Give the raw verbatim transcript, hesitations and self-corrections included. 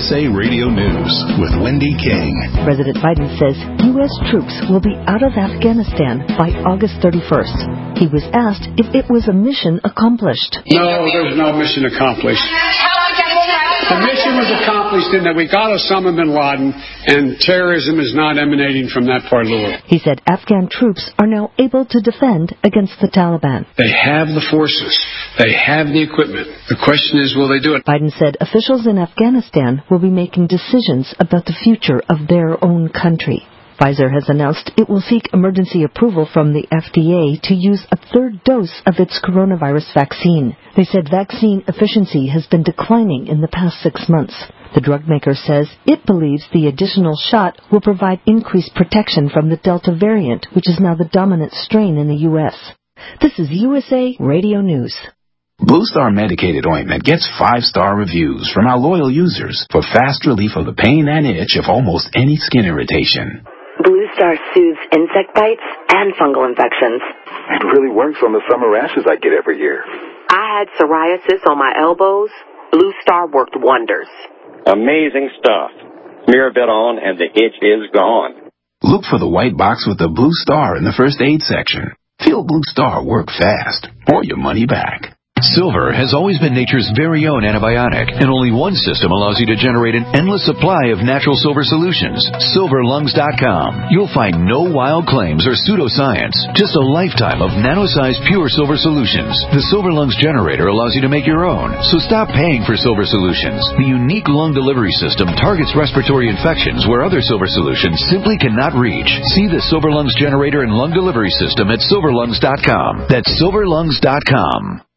S A Radio News with Wendy King. President Biden says U S troops will be out of Afghanistan by August thirty-first. He was asked if it was a mission accomplished. No, there's no mission accomplished. The mission was accomplished in that we got Osama bin Laden, and terrorism is not emanating from that part of the world. He said Afghan troops are now able to defend against the Taliban. They have the forces. They have the equipment. The question is, will they do it? Biden said officials in Afghanistan will be making decisions about the future of their own country. Pfizer has announced it will seek emergency approval from the F D A to use a third dose of its coronavirus vaccine. They said vaccine efficiency has been declining in the past six months. The drug maker says it believes the additional shot will provide increased protection from the Delta variant, which is now the dominant strain in the U S. This is U S A Radio News. Blue Star medicated ointment gets five-star reviews from our loyal users for fast relief of the pain and itch of almost any skin irritation. Blue Star soothes insect bites and fungal infections. It really works on the summer rashes I get every year. I had psoriasis on my elbows. Blue Star worked wonders. Amazing stuff. Smear a bit on and the itch is gone. Look for the white box with the Blue Star in the first aid section. Feel Blue Star work fast or your money back. Silver has always been nature's very own antibiotic, and only one system allows you to generate an endless supply of natural silver solutions. silver lungs dot com. You'll find no wild claims or pseudoscience, just a lifetime of nano-sized pure silver solutions. The Silver Lungs generator allows you to make your own, so stop paying for silver solutions. The unique lung delivery system targets respiratory infections where other silver solutions simply cannot reach. See the Silver Lungs generator and lung delivery system at silver lungs dot com. That's silver lungs dot com.